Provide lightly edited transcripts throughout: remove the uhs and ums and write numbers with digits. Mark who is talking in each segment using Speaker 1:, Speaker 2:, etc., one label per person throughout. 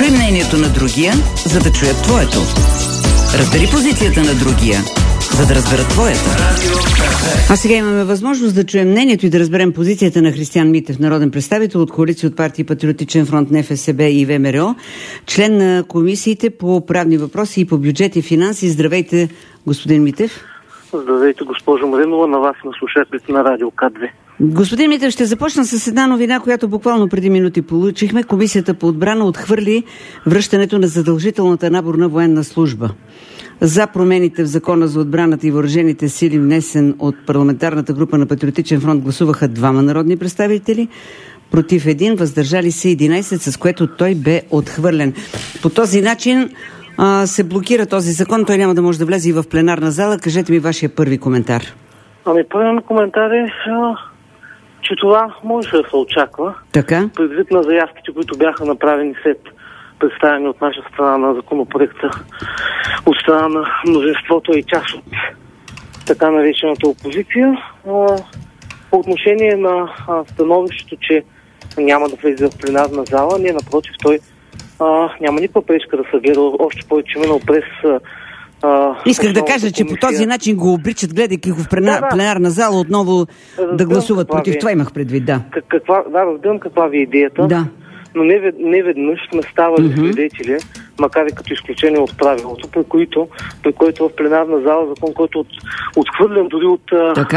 Speaker 1: Чуй мнението на другия, за да чуят твоето. Разбери позицията на другия, за да разберат твоята. А сега имаме възможност да чуем мнението и да разберем позицията на Християн Митев, народен представител от коалиция от партии Патриотичен фронт, НФСБ и ВМРО, член на комисиите по правни въпроси и по бюджет и финанси. Здравейте, господин Митев.
Speaker 2: Здравейте, госпожо Маринова, на вас, на слушателите на Радио К2.
Speaker 1: Господин Митев, ще започна с една новина, която буквално преди минути получихме. Комисията по отбрана отхвърли връщането на задължителната наборна военна служба. За промените в Закона за отбраната и въоръжените сили, внесен от парламентарната група на Патриотичен фронт, гласуваха 2 народни представители, против 1, въздържали се 11, с което той бе отхвърлен. По този начин се блокира този закон, той няма да може да влезе и в пленарна зала. Кажете ми вашия първи коментар.
Speaker 2: Първият коментар е, че това може да се очаква.
Speaker 1: Така?
Speaker 2: Предвид на заявките, които бяха направени след представяне от наша страна на законопроекта, от страна на мнозинството и част от така наречената опозиция. По отношение на становището, че няма да влезе в пленарна зала, не, напротив, той няма никаква пречка да се гледа, още повече минал през...
Speaker 1: Исках да кажа, че по този начин го обричат, гледайки го в пленарна зала, отново да гласуват против. Това имах предвид, да.
Speaker 2: Разбирам каква ви е идеята,
Speaker 1: да.
Speaker 2: Но не веднъж сме ставали свидетели, макар и като изключение от правилото, при който в пленарна зала закон, който отхвърлен дори от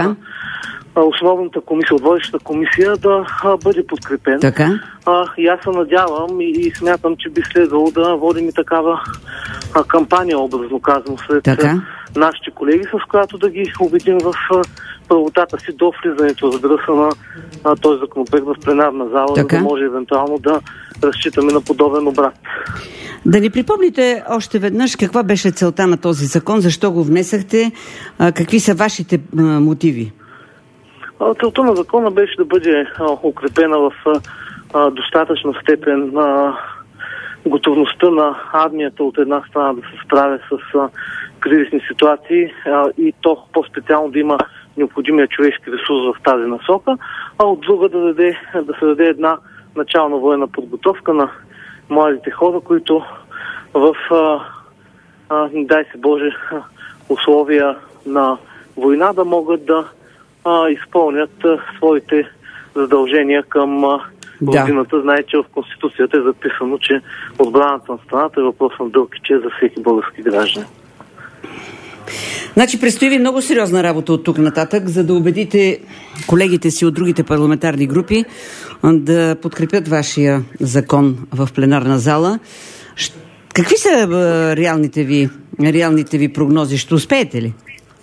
Speaker 2: основната комисия, от водещата комисия, да бъде подкрепен.
Speaker 1: Така.
Speaker 2: И аз се надявам и смятам, че би следвало да водим и такава кампания, образно казано, сред нашите колеги, с която да ги убедим в правотата си до влизането, разбира се, на този законопроект в пленарна зала, за да може евентуално да разчитаме на подобен обрат.
Speaker 1: Да ни припомните още веднъж каква беше целта на този закон, защо го внесахте, какви са вашите мотиви?
Speaker 2: Целта на закона беше да бъде укрепена в достатъчна степен готовността на армията от една страна да се справя с кризисни ситуации и то по-специално да има необходимия човешки ресурс в тази насока, а от друга да се даде една начална военна подготовка на младите хора, които в, дай се Боже, условия на война да могат да изпълнят своите задължения към родината. Знаете, че в Конституцията е записано, че отбраната на страната е въпрос на дълг и чест за всеки български граждан.
Speaker 1: Значи предстои ви много сериозна работа от тук нататък, за да убедите колегите си от другите парламентарни групи да подкрепят вашия закон в пленарна зала. Какви са реалните ви прогнози? Ще успеете ли?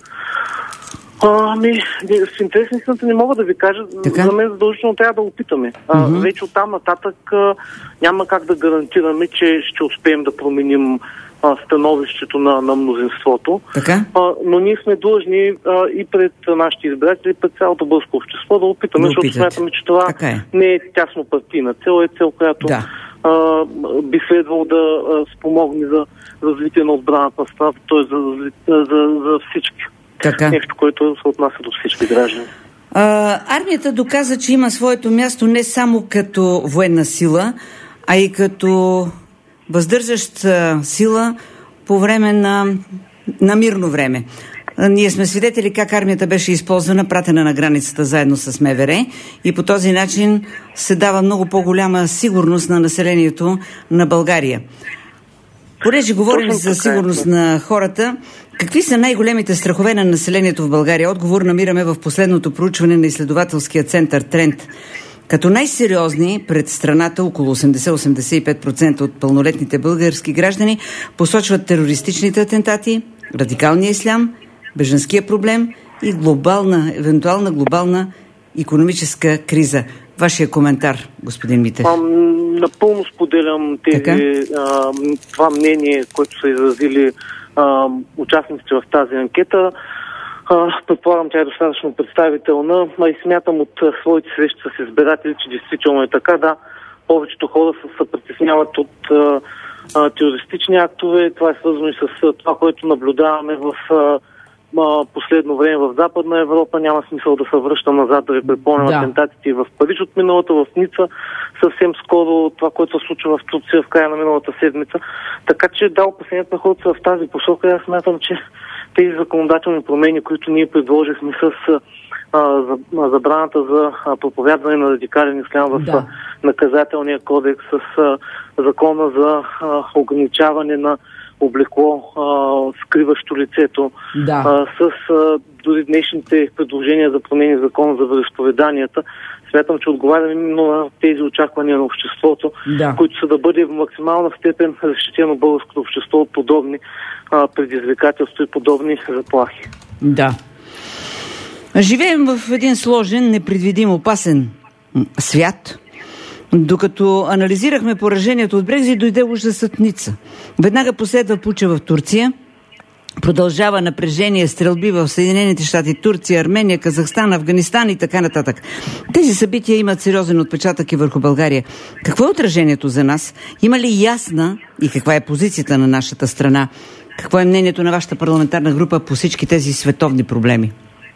Speaker 2: В интересна истината не мога да ви кажа. За мен задължително трябва да опитаме. Вече оттам нататък няма как да гарантираме, че ще успеем да променим становището на мнозинството. Но ние сме длъжни и пред нашите избиратели, и пред цялото българско общество да опитаме, защото смятаме, че това не е тясно партийна цел, е цел, която би следвало да спомогне за развитие на отбраната на страната, т.е. за всички. Нещо, което се отнася до всички граждани.
Speaker 1: Армията доказа, че има своето място не само като военна сила, а и като въздържаща сила по време на мирно време. Ние сме свидетели как армията беше използвана, пратена на границата заедно с МВР и по този начин се дава много по-голяма сигурност на населението на България. Понеже говорим за сигурност на хората, какви са най-големите страхове на населението в България? Отговор намираме в последното проучване на изследователския център Тренд. Като най-сериозни пред страната, около 80-85% от пълнолетните български граждани посочват терористичните атентати, радикалния ислям, бежанския проблем и евентуална глобална икономическа криза. Вашия коментар, господин Митев.
Speaker 2: Напълно споделям това мнение, което са изразили участниците в тази анкета. Предполагам, тя е достатъчно представителна, и смятам от своите срещи с избиратели, че действително е така. Да, повечето хора се притесняват от терористични актове. Това е свързано и с това, което наблюдаваме в последно време в Западна Европа. Няма смисъл да се връщам назад, да ви припомням атентатите в Париж от миналата, в Ница съвсем скоро, това, което се случва в Турция в края на миналата седмица. Така че опасенията на хората са в тази посока. Аз смятам, че тези законодателни промени, които ние предложихме с забраната за проповядване на радикален ислям в наказателния кодекс, с закона за ограничаване на облекло, скриващо лицето, с дори днешните предложения за промени в закона за вероизповеданията. Смятам, че отговаряме именно на тези очаквания на обществото, които са да бъде в максимална степен защитено българското общество от подобни предизвикателства и подобни заплахи.
Speaker 1: Да. Живеем в един сложен, непредвидим, опасен свят. Докато анализирахме поражението от Брекзит, дойде ужасът Ница. Веднага последва пуча в Турция. Продължава напрежение, стрелби в Съединените щати, Турция, Армения, Казахстан, Афганистан и така нататък. Тези събития имат сериозен отпечатък и върху България. Какво е отражението за нас? Има ли ясна и каква е позицията на нашата страна? Какво е мнението на вашата парламентарна група по всички тези световни проблеми?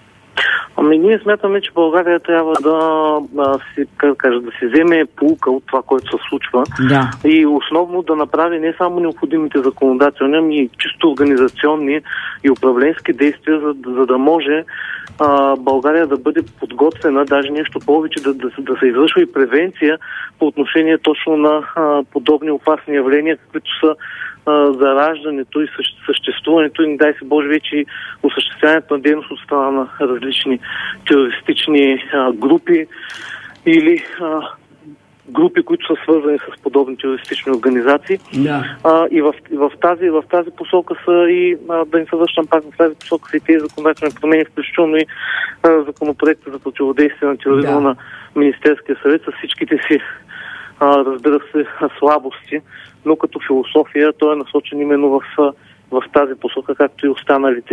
Speaker 2: Ние смятаме, че България трябва да си вземе поука от това, което се случва и основно да направи не само необходимите законодателни, ами и чисто организационни и управленски действия, за да може България да бъде подготвена, даже нещо повече, да се извършва и превенция по отношение точно на подобни опасни явления, които са зараждането и съществуването и, не дай се Боже, вече и осъществяването на дейност от страна на различни терористични групи или групи, които са свързани с подобни терористични организации. И в тази посока са и, да не се връщам пак в тази посока са и тези законодателни промени, включително и законопроекта за противодействие на тероризма на Министерския съвет с всичките си, разбира се, слабости, но като философия той е насочен именно в тази посока, както и останалите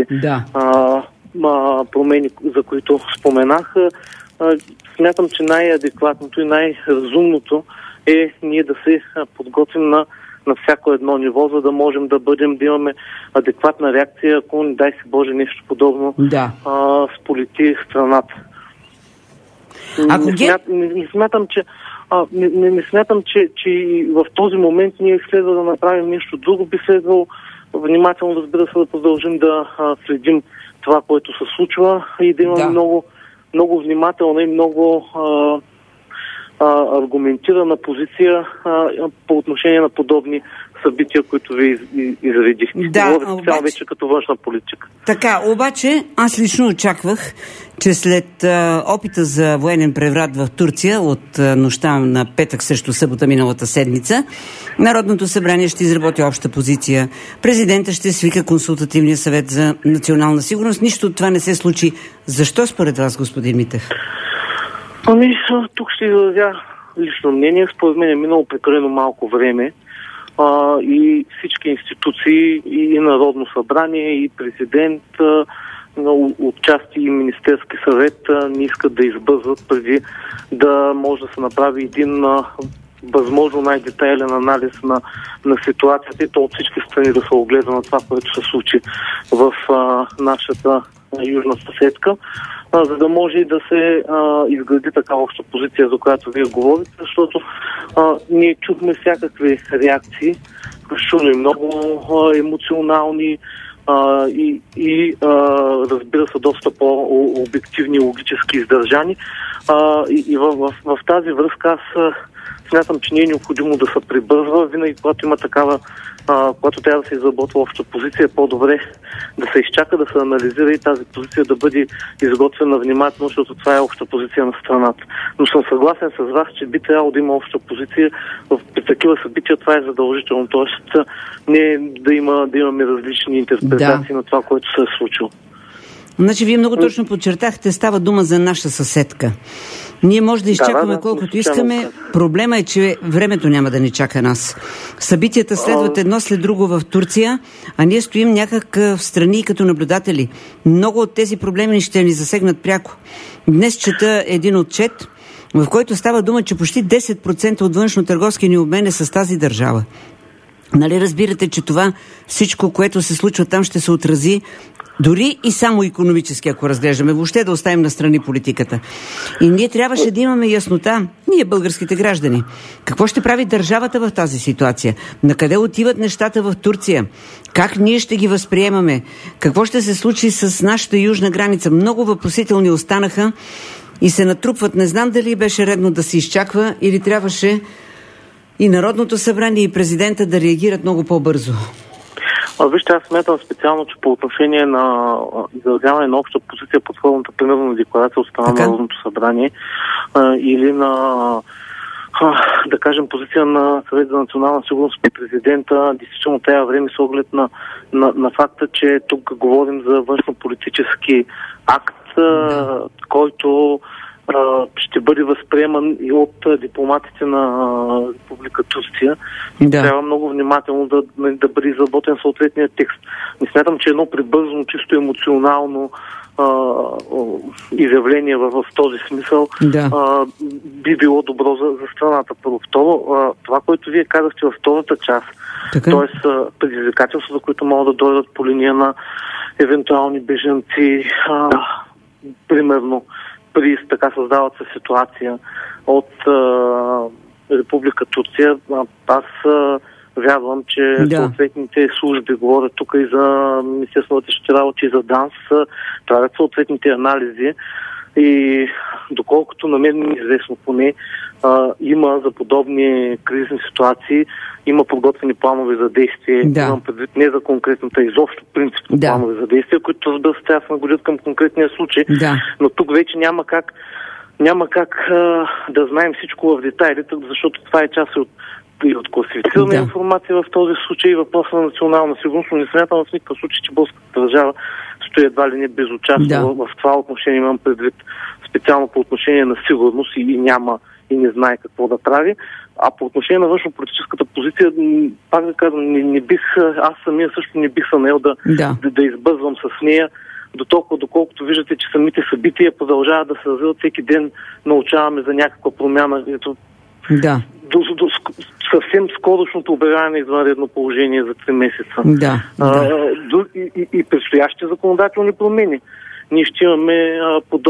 Speaker 2: промени, за които споменах. Смятам, че най-адекватното и най-разумното е ние да се подготвим на всяко едно ниво, за да можем да имаме адекватна реакция, ако, не дай се Боже, нещо подобно сполети страната. Не смятам, че в този момент ние следва да направим нещо друго. Би следвало внимателно, разбира се, да продължим да следим това, което се случва и да имаме много внимателна и много аргументирана позиция по отношение на подобни събития, които ви изредих. Говоря вече като външна политика.
Speaker 1: Така, обаче аз лично очаквах, че след опита за военен преврат в Турция от нощта на петък срещу събота миналата седмица, Народното събрание ще изработи обща позиция. Президента ще свика консултативния съвет за национална сигурност. Нищо от това не се случи. Защо според вас, господин Митев?
Speaker 2: Тук ще изразя лично мнение. Според мен е минало прекалено малко време и всички институции, и Народно събрание, и президент, отчасти и Министерски съвет не искат да избързват преди да може да се направи един възможно най-детайлен анализ на ситуацията и то от всички страни да се огледа на това, което се случи в нашата южна съседка, за да може и да се изгради такава обща позиция, за която вие говорите, защото ние чухме всякакви реакции, включително и много емоционални и разбира се доста по-обективни, логически издържани. И в тази връзка аз смятам, че не е необходимо да се прибързва. Винаги, когато има такава, когато трябва да се изработва обща позиция, е по-добре да се изчака, да се анализира и тази позиция да бъде изготвена внимателно, защото това е обща позиция на страната. Но съм съгласен с вас, че би трябвало да има обща позиция. При такива събития това е задължително. Тоест не да имаме различни интерпретации на това, което се е случило.
Speaker 1: Значи, вие много точно подчертахте, става дума за наша съседка. Ние може да изчакваме колкото искаме. Проблема е, че времето няма да ни чака нас. Събитията следват едно след друго в Турция, а ние стоим някак в страни като наблюдатели. Много от тези проблеми ще ни засегнат пряко. Днес чета един отчет, в който става дума, че почти 10% от външно-търговския ни обмен е с тази държава. Нали разбирате, че това всичко, което се случва там, ще се отрази Дори и само икономически, ако разглеждаме, въобще да оставим настрани политиката. И ние трябваше да имаме яснота, ние българските граждани. Какво ще прави държавата в тази ситуация? Накъде отиват нещата в Турция? Как ние ще ги възприемаме? Какво ще се случи с нашата южна граница? Много въпросителни останаха и се натрупват. Не знам дали беше редно да се изчаква или трябваше и Народното събрание и президента да реагират много по-бързо.
Speaker 2: Вижте, аз смятам специално, че по отношение на изразяване на обща позиция под формата, примерно на декларация от страна на Народното събрание или на, да кажем, позиция на Съвет за национална сигурност при президента, действително трябва време с оглед на факта, че тук говорим за външнополитически акт, който ще бъде възприеман и от дипломатите на Република Турция.
Speaker 1: Да.
Speaker 2: Трябва много внимателно да бъде изработен съответният текст. Не смятам, че едно прибързано, чисто емоционално изявление в този смисъл би било добро за страната. Първо. Второ, това, което вие казахте във втората част, т.е. предизвикателствата, които могат да дойдат по линия на евентуални бежанци, примерно при така създават се ситуация от Република Турция. Аз вярвам, че съответните служби, говорят тук и за Министерството на вътрешните работи, и за ДАНС, правят съответните анализи и доколкото на мен е известно поне, има за подобни кризисни ситуации, има подготвени планове за действие, имам предвид не за конкретната, изобщо принципно планове за действие, които разбира се трябва да се нагодят към конкретния случай, но тук вече няма как да знаем всичко в детайлите, защото това е част от класифицирана информация в този случай и въпрос на национална сигурност, но не смятам в никакъв случай, че българската държава стои едва ли не безучастно в това отношение, имам предвид специално по отношение на сигурност и няма и не знае какво да прави. А по отношение на външнополитическата позиция, пак да казвам, аз самия също не бих се наел да избързвам с нея, доколкото виждате, че самите събития продължават да се развиват. Всеки ден научаваме за някаква промяна. До съвсем скорошното обявяване на извънредно положение за 3 месеца. И предстоящи законодателни промени. Ние ще имаме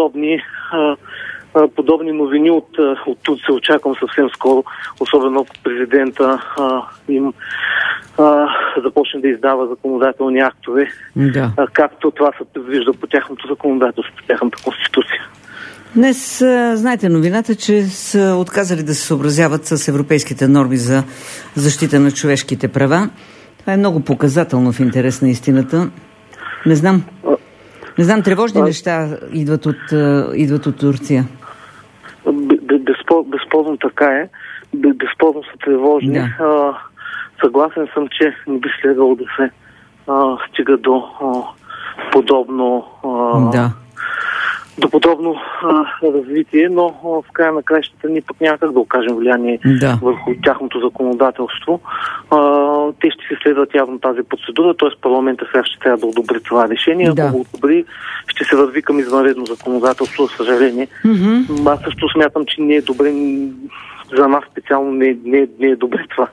Speaker 2: подобни новини от Турция, очаквам съвсем скоро, особено ако президента им започне да издава законодателни актове, както това се предвижда по тяхното законодателство, по тяхната конституция.
Speaker 1: Днес знаете новината, че са отказали да се съобразяват с европейските норми за защита на човешките права. Това е много показателно в интерес на истината. Не знам, тревожни неща идват от Турция.
Speaker 2: Безспорно така е. Безспорно са тревожни. Съгласен съм, че не би следвало да се стига до подобно развитие, но в края на краищата ние пък няма как да окажем влияние върху тяхното законодателство. Те ще се следват явно тази процедура, т.е. парламента сега ще трябва да одобри това решение. Ако го одобри, ще се върви към извънредно законодателство, за съжаление. Аз също смятам, че не е добре, за нас специално не е добре това.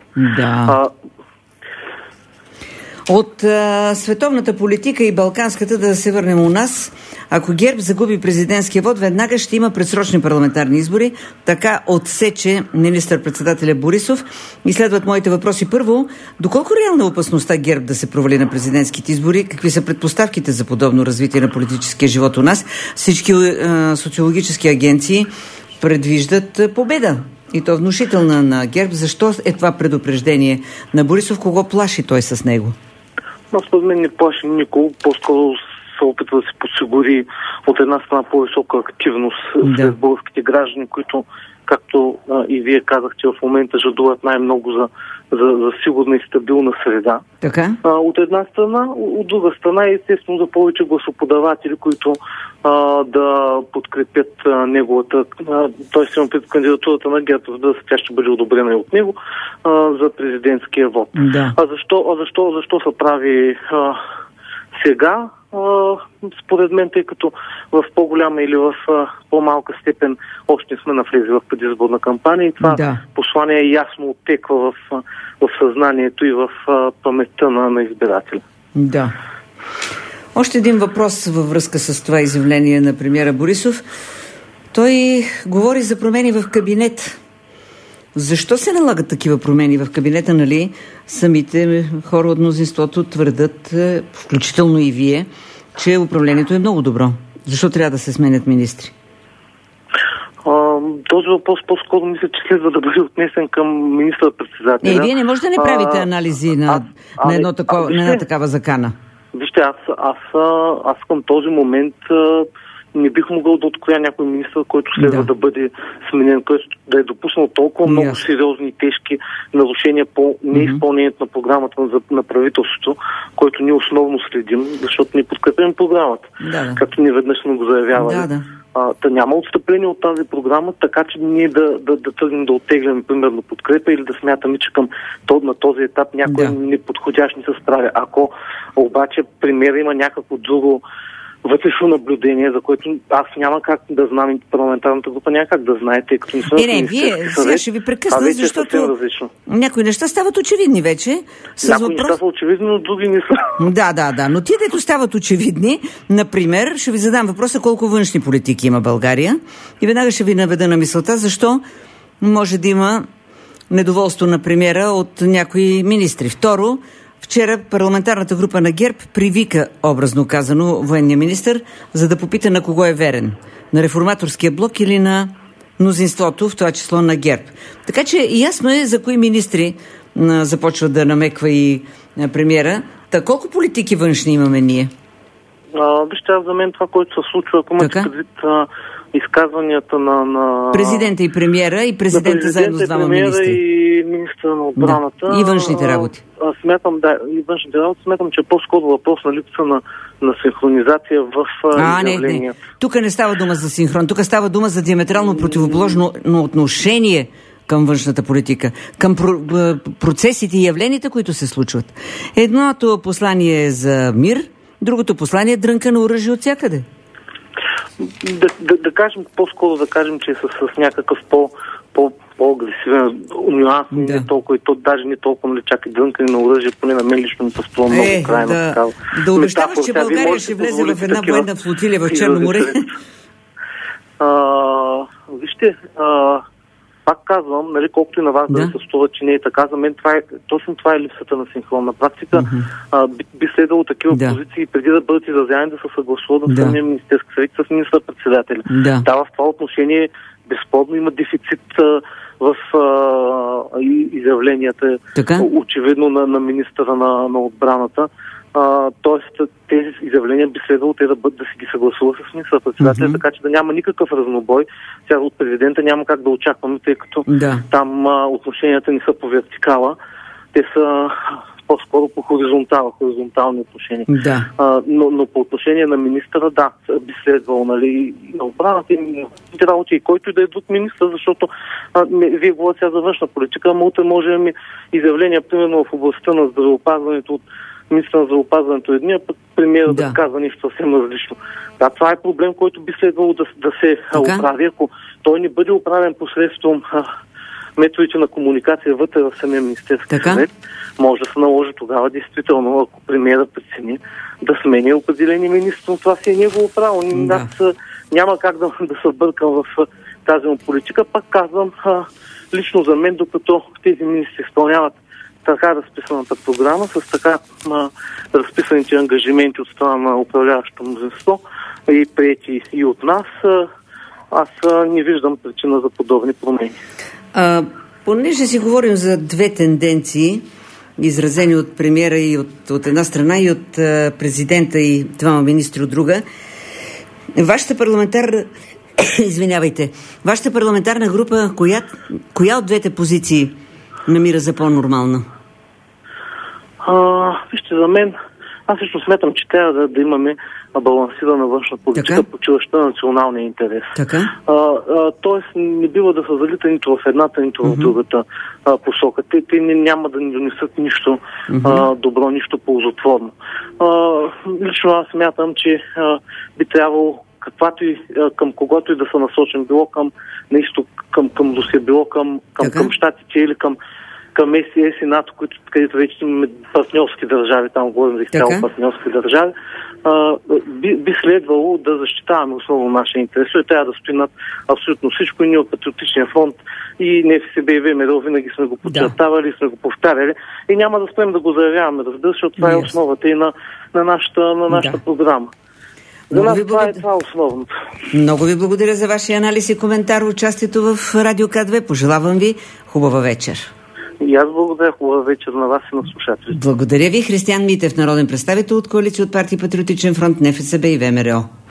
Speaker 1: От световната политика и балканската да се върнем у нас. Ако ГЕРБ загуби президентския вод, веднага ще има предсрочни парламентарни избори. Така отсече министър-председателя Борисов. И следват моите въпроси. Първо, доколко реална е опасността ГЕРБ да се провали на президентските избори? Какви са предпоставките за подобно развитие на политическия живот у нас? Всички социологически агенции предвиждат победа. И то внушителна на ГЕРБ. Защо е това предупреждение на Борисов? Кого плаши той с него?
Speaker 2: Според мен не плаши никого. По-скоро се опитва да се подсигури от една страна по-висока активност сред българските граждани, които, както и вие казахте, в момента жадуват най-много за сигурна и стабилна среда.
Speaker 1: Така?
Speaker 2: От една страна, от друга страна естествено за повече гласоподаватели, които да подкрепят неговата, т.е. имам пред кандидатурата на ГЕРБ, тя ще бъде одобрена и от него за президентския вод. Защо се прави сега? Според мен, тъй като в по-голяма или в по-малка степен още не сме навлезли в предизборна кампания и това послание ясно оттеква в съзнанието и в паметта на избирателя.
Speaker 1: Още един въпрос във връзка с това изявление на премиера Борисов. Той говори за промени в кабинет. Защо се налагат такива промени в кабинета, нали? Самите хора от мнозинството твърдат, включително и вие, че управлението е много добро. Защо трябва да се сменят министри?
Speaker 2: Този въпрос по-скоро мисля, че следва да бъде отнесен към министър-председателя.
Speaker 1: Вие не можете да не правите анализи на една такава закана.
Speaker 2: Вижте, аз към този момент не бих могъл да откроя някой министър, който следва да бъде сменен, който да е допуснал толкова много сериозни и тежки нарушения по неизпълнението на програмата на правителството, който ние основно следим, защото ние подкрепим програмата, както ние веднъж сме го заявявали. Да няма отстъпление от тази програма, така че ние да тръгнем да оттегляме, примерно, подкрепа или да смятаме, че на този етап някой неподходящ не се справя. Ако обаче премиера има някакво друго вътрешно наблюдение, за което аз няма как да знам и парламентарната група няма как да знае, тъй като не съм
Speaker 1: вие сега ще ви прекъсна, защото някои неща стават очевидни вече.
Speaker 2: Някои неща са очевидни, но други не са.
Speaker 1: Да. Но тия, дето стават очевидни, например, ще ви задам въпроса колко външни политики има България и веднага ще ви наведа на мисълта, защо може да има недоволство на премиера от някои министри. Второ, вчера парламентарната група на ГЕРБ привика, образно казано, военния министър, за да попита на кого е верен. На реформаторския блок или на мнозинството, в това число на ГЕРБ. Така че ясно е за кои министри започва да намеква и премиера. Та колко политики външни имаме ние?
Speaker 2: Вижте, за мен това, което се случва, ако имате предвид изказванията на
Speaker 1: президента и премиера и президента заедно с двама министри.
Speaker 2: И министъра на отбраната.
Speaker 1: И външните работи.
Speaker 2: И външните работи. Смятам, че е по-скоро въпрос на липса на синхронизация в изявления.
Speaker 1: Не. Тук не става дума за синхрон. Тук става дума за диаметрално противоположно отношение към външната политика, към процесите и явленията, които се случват. Едното послание е за мир, другото послание е дрънка на оръжие от всякъде.
Speaker 2: Да кажем, по-скоро да кажем, че с някакъв по-агресивен нюанс, не толкова и то даже не толкова, чак и дрънкане на оръжие, поне на мен лично ми пъструва много крайна такава.
Speaker 1: Да обещаваш, че България ще влезе в една военна флотилия в Черно море?
Speaker 2: Вижте, пак казвам, колкото и на вас да се струва, че не е така, за мен точно това е липсата на синхрон. На практика би следвало такива позиции преди да бъдат изразявани да се съгласуват да самия Министерски съвет с министър-председателя. В това отношение безспорно има дефицит в изявленията, очевидно на министъра на отбраната. Тоест, тези изявления би следвало те да си ги съгласува с министър-председателя, така че да няма никакъв разнобой. Сега от президента няма как да очакваме, тъй като там отношенията не са по вертикала, те са по-скоро по хоризонтални отношения. Но по отношение на министъра, би следвало, на отбраната и работи, и който и да е друг министър, защото вие говорите сега за външна политика, ама утре може да ми изявления, примерно в областта на здравеопазването от министър на здравеопазването едния, пък премиера да казва нещо съвсем различно. Това е проблем, който би следвало да се оправи. Ако той не бъде оправен посредством методите на комуникация вътре в самия Министерски съвет, може да се наложи тогава действително, ако премиера прецени, да сменя определени министри, но това си е негово право. Няма как да се бъркам в тази политика. Пак казвам, лично за мен, докато тези министри изпълняват така разписаната програма, с така разписаните ангажименти от страна на управляващото мнозинство и приети и от нас, аз не виждам причина за подобни промени.
Speaker 1: Понеже си говорим за две тенденции, изразени от премиера и от една страна и от президента и двама министри от друга, вашата парламентарна група, коя от двете позиции намира за по-нормална?
Speaker 2: Вижте, за мен, аз също смятам, че трябва да имаме балансирана външна политика, почиваща на националния интерес. Тоест, не бива да се залита нито в едната, нито в другата посока. Те няма да ни донесат нищо добро, нищо ползотворно. Лично аз смятам, че би трябвало каквато и към когото и да са насочен, било към на изток, към Русия, било към Щатите или към към ЕС и НАТО, където вече имаме партньорски държави, там говорим за изцяло партньорски държави, би следвало да защитаваме основно нашия интерес. Той трябва да стои над абсолютно всичко и ние от Патриотичния фронт и НФСБ и ВМРО винаги сме го подчертавали, сме го повтаряли и няма да спрем да го заявяваме, разбира се, защото това е основата и на нашата програма. За нас това е основното.
Speaker 1: Много ви благодаря за вашия анализ и коментар, участието в Радио К2. Пожелавам ви хубава вечер.
Speaker 2: И аз благодаря. Хубава вечер на вас и на слушателите.
Speaker 1: Благодаря ви. Християн Митев, народен представител от коалиция от партия Патриотичен фронт, НФСБ и ВМРО.